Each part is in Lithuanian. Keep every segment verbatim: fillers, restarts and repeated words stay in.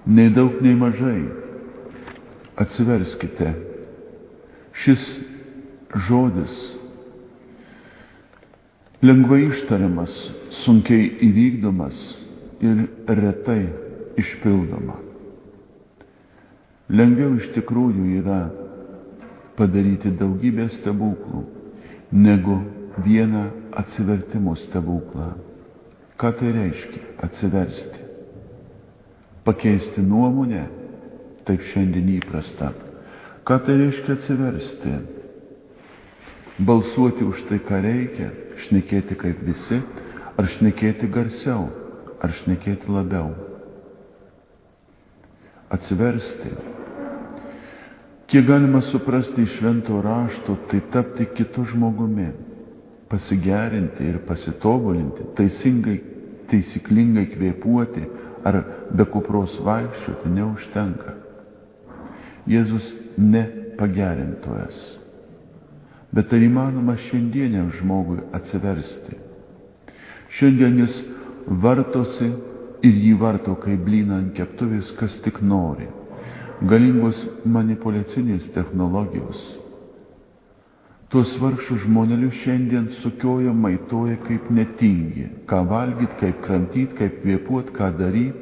Nei daug, nei mažai. Atsiverskite. Šis žodis lengvai ištariamas, sunkiai įvykdomas ir retai išpildoma. Lengviau iš tikrųjų yra padaryti daugybę stebuklų, negu vieną atsivertimo stebuklą. Ką tai reiškia atsiversti? Pakeisti nuomonę? Taip šiandien įprasta. Ką tai reiškia atsiversti? Balsuoti už tai, ką reikia, šnekėti kaip visi, ar šnekėti garsiau, ar šnekėti labiau. Atsiversti. Kiek galima suprasti iš švento rašto, tai tapti kitu žmogumi, pasigerinti ir pasitobulinti, teisingai, taisyklingai kvėpuoti ar be kupros vaikščioti neužtenka. Jėzus ne pagerintojas. Bet tai įmanoma šiandieniam žmogui atsiversti. Šiandien jis vartosi ir jį varto kaip blyną ant keptuvės, kas tik nori. Galingos manipuliacinės technologijos. Tuos vargšus žmonelius šiandien sukioja, maitoja kaip netingi. Ką valgyt, kaip kramtyt, kaip kvėpuot, ką daryt.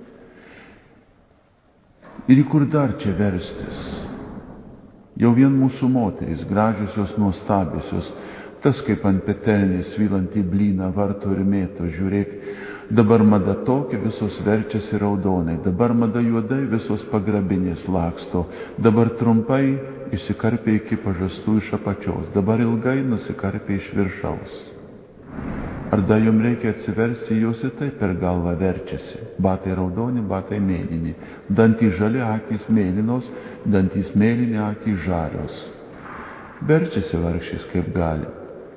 Ir į kur dar čia verstis? Jau vien mūsų moterys, gražiosios, nuostabiosios, tas kaip ant petelnės svilantį blyną varto ir mėto, žiūrėk, dabar mada tokia, visos verčiasi raudonai, dabar mada juodai, visos pagrabinės laksto, dabar trumpai išsikarpė iki pažastų iš apačios, dabar ilgai nusikarpė iš viršaus. Ar dar jums reikia atsiversti, jos ir taip per galvą verčiasi. Batai raudoni, batai mėlyni, dantys žali, akys mėlynos, dantys mėlyni, akys žalios. Verčiasi vargšės kaip gali,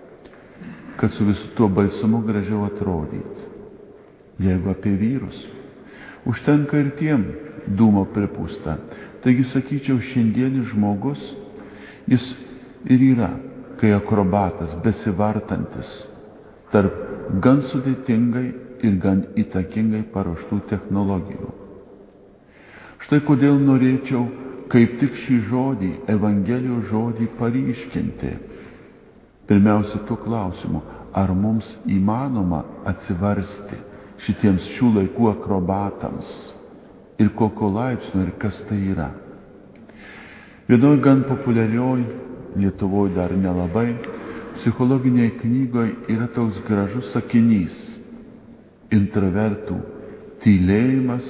kad su visu tuo baisumu gražiau atrodyti. Jeigu apie vyrus, užtenka ir tiem dūmo pripūsta. Taigi, sakyčiau, šiandienis žmogus, jis ir yra, kai akrobatas, besivartantis tarp gan sudėtingai ir gan įtakingai paruoštų technologijų. Štai kodėl norėčiau kaip tik šį žodį, Evangelijos žodį paryškinti. Pirmiausia, tuo klausimu, ar mums įmanoma atsiversti šitiems šių laikų akrobatams ir kokio laipsnio ir kas tai yra. Vienoj gan populiarioj, Lietuvoje dar nelabai, psichologiniai knygoje yra toks gražus sakinys: intravertų tylėjimas,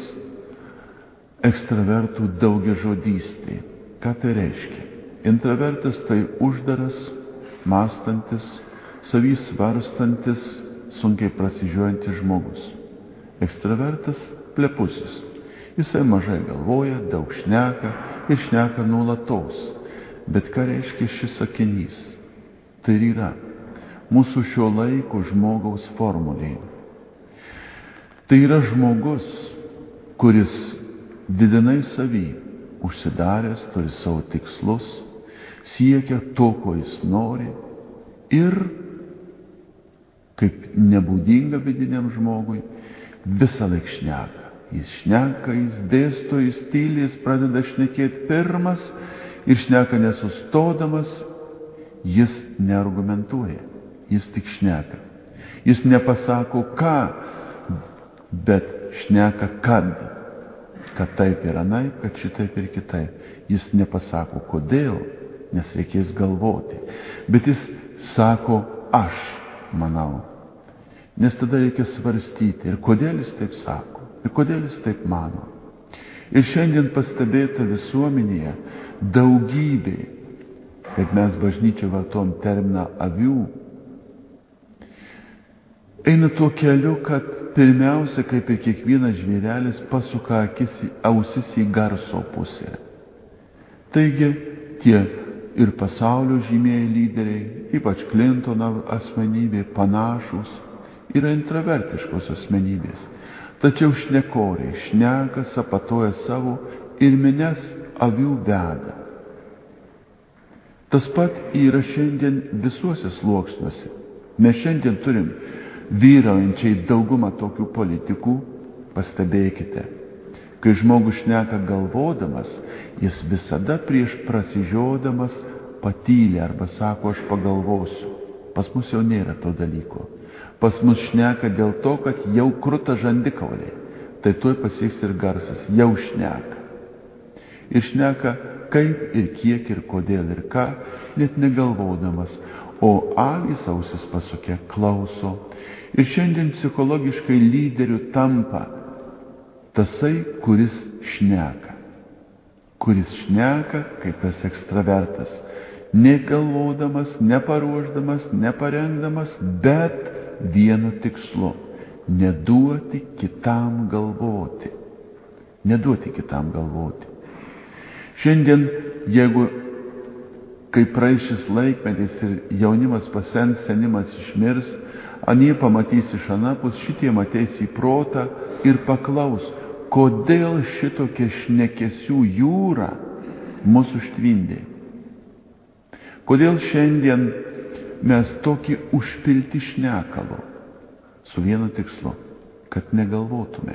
ekstravertų daugiažodystė. Ką tai reiškia? Intravertas tai uždaras, mąstantis, savį svarstantis, sunkiai prasižiojantis žmogus. Ekstravertas plepusis. Jisai mažai galvoja, daug šneka ir šneka nuolatos. Bet ką reiškia šis sakinys? Tai yra mūsų šio laiko žmogaus formulė. Tai yra žmogus, kuris vidinai savy užsidaręs, turi savo tikslus, siekia to, ko jis nori ir, kaip nebūdinga vidiniam žmogui, visą laik šneka. Jis šneka, jis dėsto, jis tyli, jis pradeda šnekėti pirmas ir šneka nesustodamas. Jis neargumentuoja, jis tik šneka. Jis nepasako ką, bet šneka kad. Kad taip ir anaip, kad šitaip ir kitaip. Jis nepasako kodėl, nes reikės galvoti. Bet jis sako aš manau. Nes tada reikia svarstyti, ir kodėl jis taip sako, ir kodėl jis taip mano. Ir šiandien pastebėta visuomenėje daugybė, kaip mes bažnyčia vartom terminą avių, eina tuo keliu, kad pirmiausia, kaip ir kiekvienas žvėrelis, pasuka akis, ausis į garso pusę. Taigi, tie ir pasaulio žymieji lyderiai, ypač Klintono asmenybė, panašus, yra intravertiškos asmenybės. Tačiau šnekoriai, šneka, sapatoja savo ir minias avių veda. Tas pat yra šiandien visuose sluoksniuose. Mes šiandien turim vyraujančiai daugumą tokių politikų, pastebėkite, Kai žmogus šneka galvodamas, jis visada prieš prasižiodamas patylė arba sako, aš pagalvosiu. Pas mus jau nėra to dalyko. Pas mus šneka dėl to, kad jau kruta žandikauliai. Tai tuoj pasieks ir garsas, jau šneka. Ir šneka kaip ir kiek ir kodėl ir ką, net negalvodamas. O avys ausis pasukę klauso. Ir šiandien psichologiškai lyderiu tampa tasai, kuris šneka. Kuris šneka kaip tas ekstravertas. Negalvodamas, neparuošdamas, neparengdamas, bet vienu tikslu. Neduoti kitam galvoti. Neduoti kitam galvoti. Šiandien, jeigu kai praeis šis laikmetis ir jaunimas pasens, senimas išmirs, anie pamatys iš anapus, šitie ateis į protą ir paklaus, kodėl šitokia šnekesių jūra mūsų užtvindė. Kodėl šiandien mes tokį užpilti šnekalo su vienu tikslu, kad negalvotume.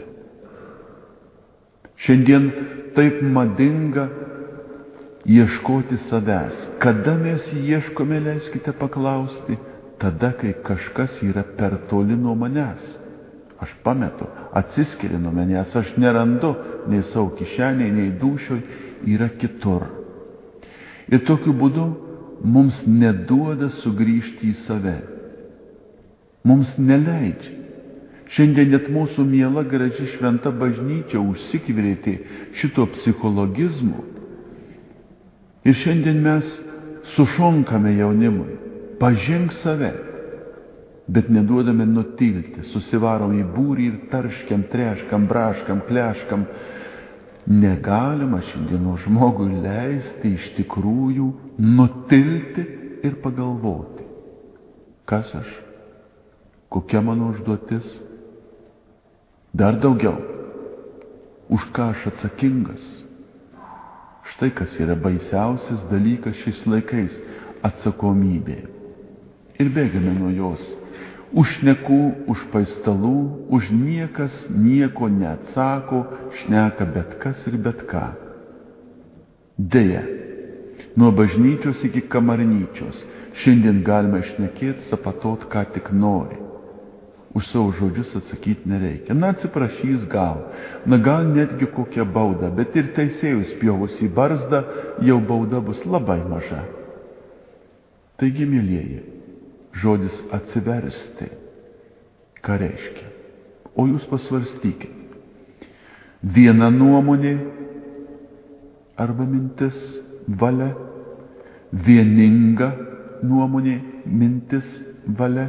Šiandien taip madinga ieškoti savęs. Kada mes ieškome, leiskite paklausti, tada, kai kažkas yra per toli nuo manęs. Aš pametu, atsiskiriu nuo manęs, aš nerandu nei savo kišenėje, nei dūšioj, yra kitur. Ir tokiu būdu mums neduoda sugrįžti į save. Mums neleidžia. Šiandien net mūsų miela, graži, šventa bažnyčia užsikvirėti šito psichologizmu. Ir šiandien mes sušonkame jaunimui. Pažink save. Bet neduodame nutilti. Susivarom į būrį ir tarškiam, treškam, braškam, kleškam. Negalima šiandieno žmogui leisti iš tikrųjų nutilti ir pagalvoti. Kas aš? Kokia mano užduotis? Dar daugiau. Už ką aš atsakingas? Štai kas yra baisiausias dalykas šiais laikais – atsakomybė. Ir bėgame nuo jos. Už šnekų, už paistalų, už niekas nieko neatsako, šneka bet kas ir bet ką. Deja, nuo bažnyčios iki kamarnyčios šiandien galime šnekėti, sapatot, ką tik nori. Už savo žodžius atsakyti nereikia. Na, atsiprašys gal, na gal netgi kokią baudą, bet ir teisėjus pjovus į barzdą, jau bauda bus labai maža. Taigi, mielieji, žodis atsiversti, ką reiškia? O jūs pasvarstykite. Viena nuomonė arba mintis, valia, vieninga nuomonė, mintis, valia.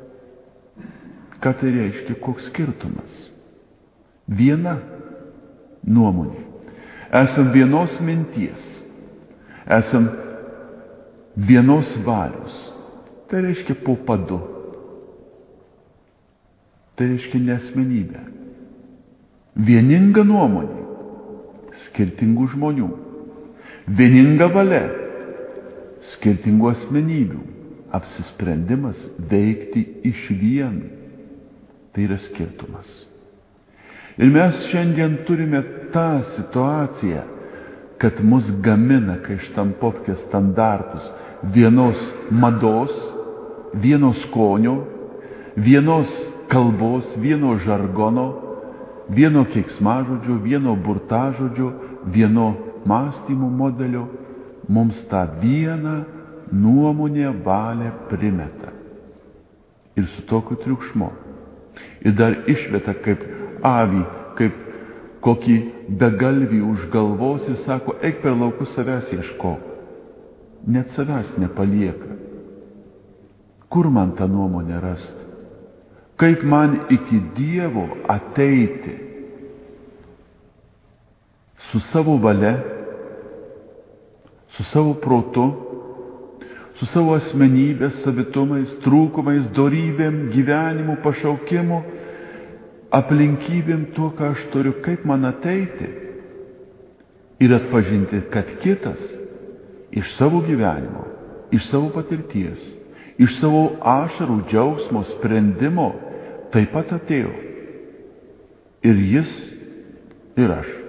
Ką tai reiškia? Koks skirtumas? Viena nuomonė. Esam vienos minties. Esam vienos valios. Tai reiškia po padu. Tai reiškia nesmenybę. Vieninga nuomonė. Skirtingų žmonių. Vieninga valia. Skirtingų asmenybių. Apsisprendimas veikti iš vien. Tai yra skirtumas. Ir mes šiandien turime tą situaciją, kad mus gamina, kai štampovkė standartus vienos mados, vienos skonio, vienos kalbos, vieno žargono, vieno keiksmažodžio, vieno burtažodžio, vieno mąstymo modelio, mums tą vieną nuomonę valią primeta. Ir su tokiu triukšmu. Ir dar išveta kaip avį, kaip kokį begalvį už galvos ir sako, eik per laukus, savęs ieškok. Net savęs nepalieka. Kur man tą nuomonę rasti? Kaip man iki Dievo ateiti? Su savo valia, su savo protu, su savo asmenybės, savitumais, trūkumais, dorybėm, gyvenimu, pašaukimu, aplinkybėm, tuo, ką aš turiu, kaip man ateiti ir atpažinti, kad kitas iš savo gyvenimo, iš savo patirties, iš savo ašarų, džiaugsmo, sprendimo taip pat atėjo. Ir jis, ir aš.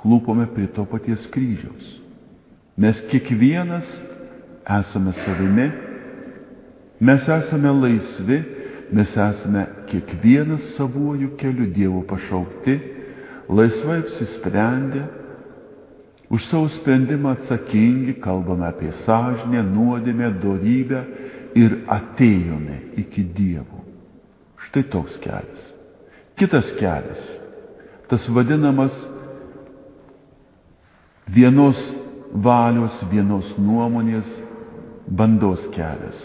klūpome prie to paties kryžiaus. Mes kiekvienas esame savimi, mes esame laisvi, mes esame kiekvienas savuoju keliu Dievo pašaukti, laisvai apsisprendę, už savo sprendimą atsakingi, kalbame apie sąžinę, nuodėmę, dorybę ir atėjome iki Dievo. Štai toks kelias. Kitas kelias, tas vadinamas vienos valios, vienos nuomonės, bandos kelias.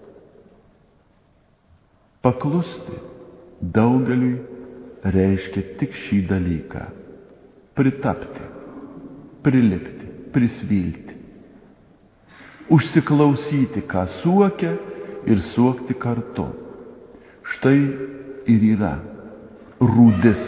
Paklusti daugeliui reiškia tik šį dalyką – pritapti, prilipti, prisvilti, užsiklausyti, ką suokia ir suokti kartu. Štai ir yra rūdis.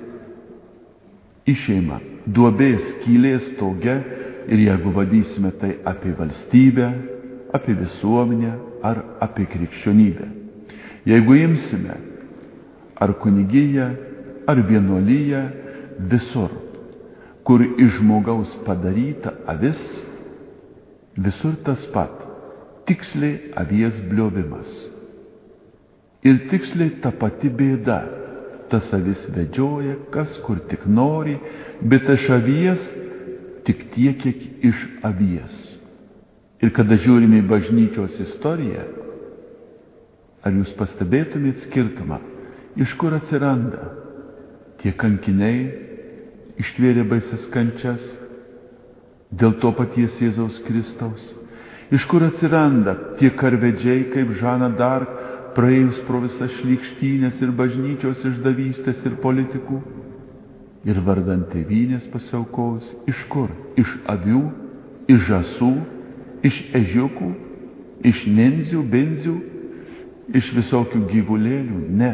Išeima duobės skylės stoge ir jeigu vadysime tai apie valstybę, apie visuomenę ar apie krikščionybę. Jeigu imsime ar kunigiją, ar vienuoliją, visur, kur iš žmogaus padaryta avis, visur tas pat, tiksliai avies bliovimas. Ir tiksliai ta pati bėda, tas avis vedžioja, kas kur tik nori, bet iš avies tik tiek, kiek iš avies. Ir kada žiūrime į bažnyčios istoriją, ar jūs pastebėtumėt skirtumą, iš kur atsiranda tie kankiniai, ištvėrė baisias kančias dėl to paties Jėzaus Kristaus, iš kur atsiranda tie karvedžiai kaip Žana d'Arc, praėjus pro visas šlykštynės ir bažnyčios išdavystės ir politikų, ir vardant tėvynės pasiaukojus, iš kur? Iš avių, iš žąsų, iš ežiukų, iš nenzių, benzių, iš visokių gyvulėlių? Ne.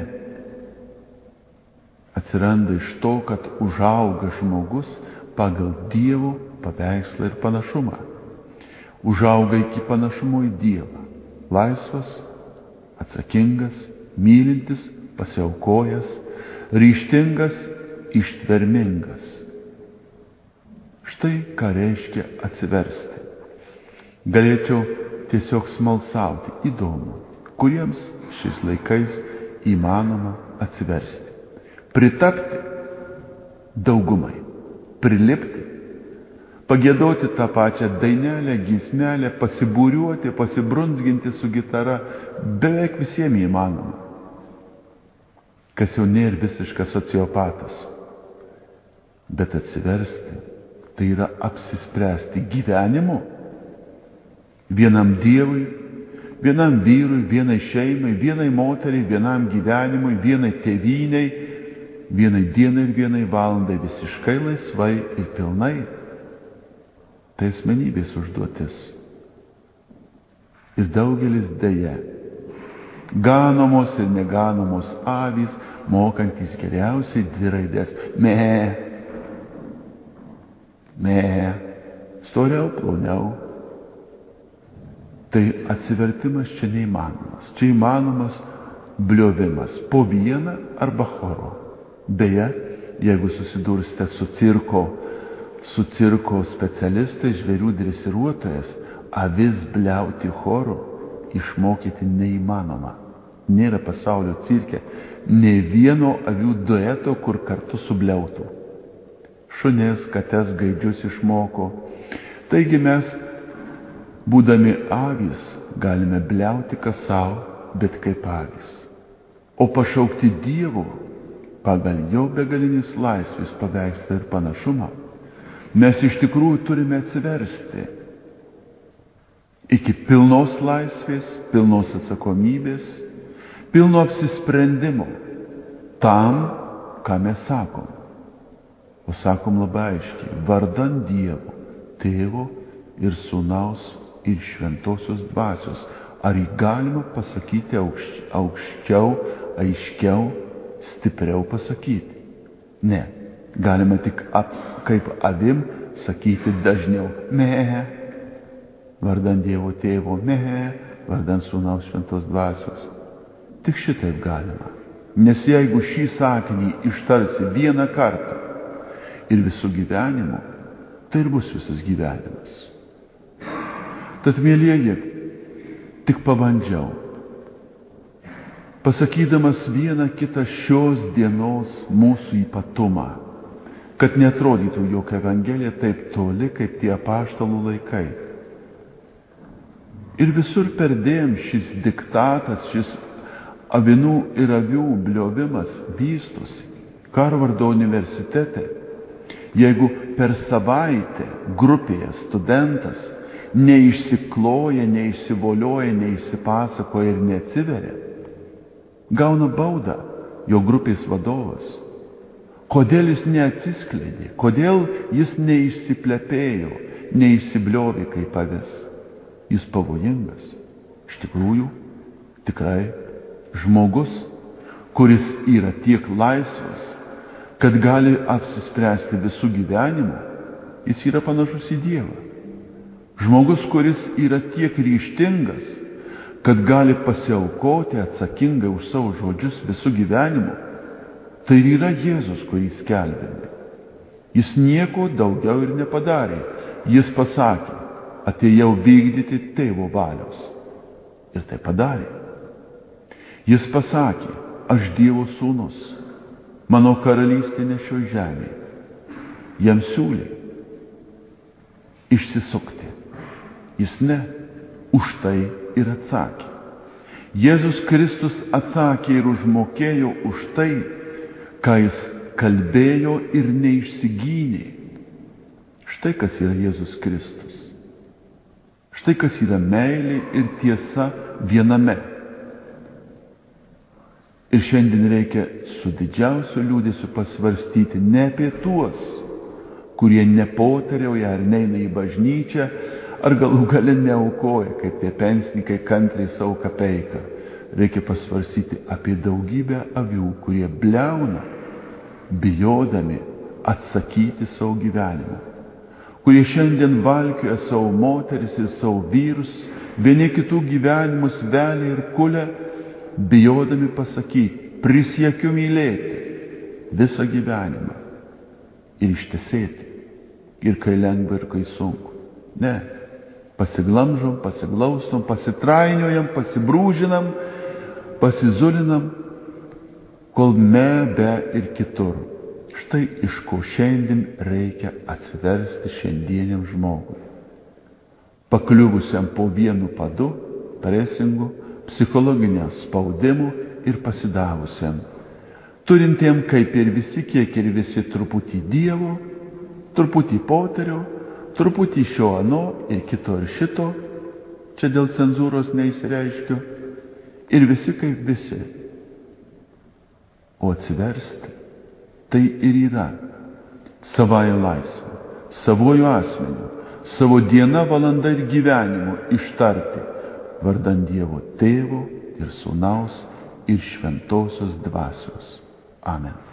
Atsiranda iš to, kad užauga žmogus pagal Dievo paveikslą ir panašumą. Užauga iki panašumo į Dievą. Laisvas, atsakingas, mylintis, pasiaukojęs, ryžtingas, ištvermingas. Štai ką reiškia atsiversti. Galėčiau tiesiog smalsauti, įdomu, kuriems šiais laikais įmanoma atsiversti. Pritapti daugumai, prilipti, pagiedoti tą pačią dainelę, giesmelę, pasibūriuoti, pasibrunzginti su gitara, beveik visiems įmanoma. Kas jau nėra visiškas sociopatas. Bet atsiversti, tai yra apsispręsti gyvenimu, vienam Dievui, vienam vyrui, vienai šeimai, vienai moteriai, vienam gyvenimui, vienai tėvynei, vienai dienai ir vienai valandai, visiškai laisvai ir pilnai. Tai asmenybės užduotis. Ir daugelis deja, ganomos ir neganomos avys, mokantys geriausiai dvi raidės. Me, me, storiau, ploniau. Tai atsivertimas čia neįmanomas. Čia įmanomas bliovimas po vieną arba choro. Beje, jeigu susidursite su cirko, su cirko specialistais, žvėrių dresiruotojas, avis bliauti choru išmokyti neįmanoma. Nėra pasaulio cirke nei vieno avių dueto, kur kartu subliautų. Šunis, kates, gaidžius išmoko. Taigi mes, būdami avys, galime bliauti kas savo, bet kaip avys. O pašaukti Dievo pagal jo begalinis laisvės paveikslą ir panašumą, mes iš tikrųjų turime atsiversti iki pilnos laisvės, pilnos atsakomybės, pilno apsisprendimo tam, ką mes sakom. O sakom labai aiškiai, vardan Dievo, Tėvo ir Sūnaus ir Šventosios Dvasios. Ar jį galima pasakyti aukščiau, aiškiau, stipriau pasakyti? Ne. Galima tik ap, kaip avim sakyti dažniau. Me. Vardan Dievo Tėvo. Me. Vardan Sūnaus Šventos Dvasios. Tik šitaip galima. Nes jeigu šį sakinį ištarsi vieną kartą ir visų gyvenimu, tai ir bus visas gyvenimas. Tad, mielieji, tik pabandžiau, pasakydamas vieną kitą šios dienos mūsų ypatumą, kad neatrodytų, jog Evangelija taip toli, kaip tie apaštalų laikai. Ir visur perdėm šis diktatas, šis avinų ir avių bliovimas vystosi. Harvardo universitete, jeigu per savaitę grupėje studentas neišsikloja, neišsivolioja, neišsipasakoja ir neatsiveria, gauna baudą jo grupės vadovas. Kodėl jis neatsiskleidė, kodėl jis neišsiplepėjo, neišsibliovė kaip avis. Jis pavojingas. Iš tikrųjų, tikrai žmogus, kuris yra tiek laisvas, kad gali apsispręsti visų gyvenimu, jis yra panašus į Dievą. Žmogus, kuris yra tiek ryžtingas, kad gali pasiaukoti atsakingai už savo žodžius visų gyvenimu, tai yra Jėzus, kurį skelbėme. Jis nieko daugiau ir nepadarė. Jis pasakė, atėjau vykdyti tėvo valios. Ir tai padarė. Jis pasakė, aš Dievo sūnus, mano karalystė ne šioj žemėje. Jam siūlė išsisukti. Jis ne, už tai ir atsakė. Jėzus Kristus atsakė ir užmokėjo už tai, ką jis kalbėjo ir neišsigynė. Štai kas yra Jėzus Kristus. Štai kas yra meilė ir tiesa viename. Ir šiandien reikia su didžiausiu liūdesiu pasvarstyti ne apie tuos, kurie nepotariauja ar neina į bažnyčią, ar galų gale neaukoja, kaip tie pensininkai kantriai savo kapeiką. Reikia pasvarstyti apie daugybę avių, kurie bliauna, bijodami atsakyti savo gyvenimą, kurie šiandien valkioja savo moteris ir savo vyrus, vieni kitų gyvenimus velia ir kulia, bijodami pasakyti, prisiekiu mylėti visą gyvenimą ir ištesėti, ir kai lengva, ir kai sunku. Ne, pasiglamžom, pasiglaustom, pasitrainiojam, pasibrūžinam, pasizulinam, kol me, be ir kitur. Štai iš ko šiandien reikia atsiversti šiandieniam žmogui. Pakliuvusiam po vienu padu, presingu, psichologinio spaudimu ir pasidavusiam. Turintiem kaip ir visi, kiek ir visi truputį Dievo, truputį poterio, truputį šio ano ir kito ir šito, čia dėl cenzūros neįsireiškiu, ir visi kaip visi. O atsiversti, tai ir yra savąją laisvę, savojų asmeniu, savo diena, valanda ir gyvenimu ištarti vardan Dievo Tėvo ir Sūnaus ir Šventosios Dvasios. Amen.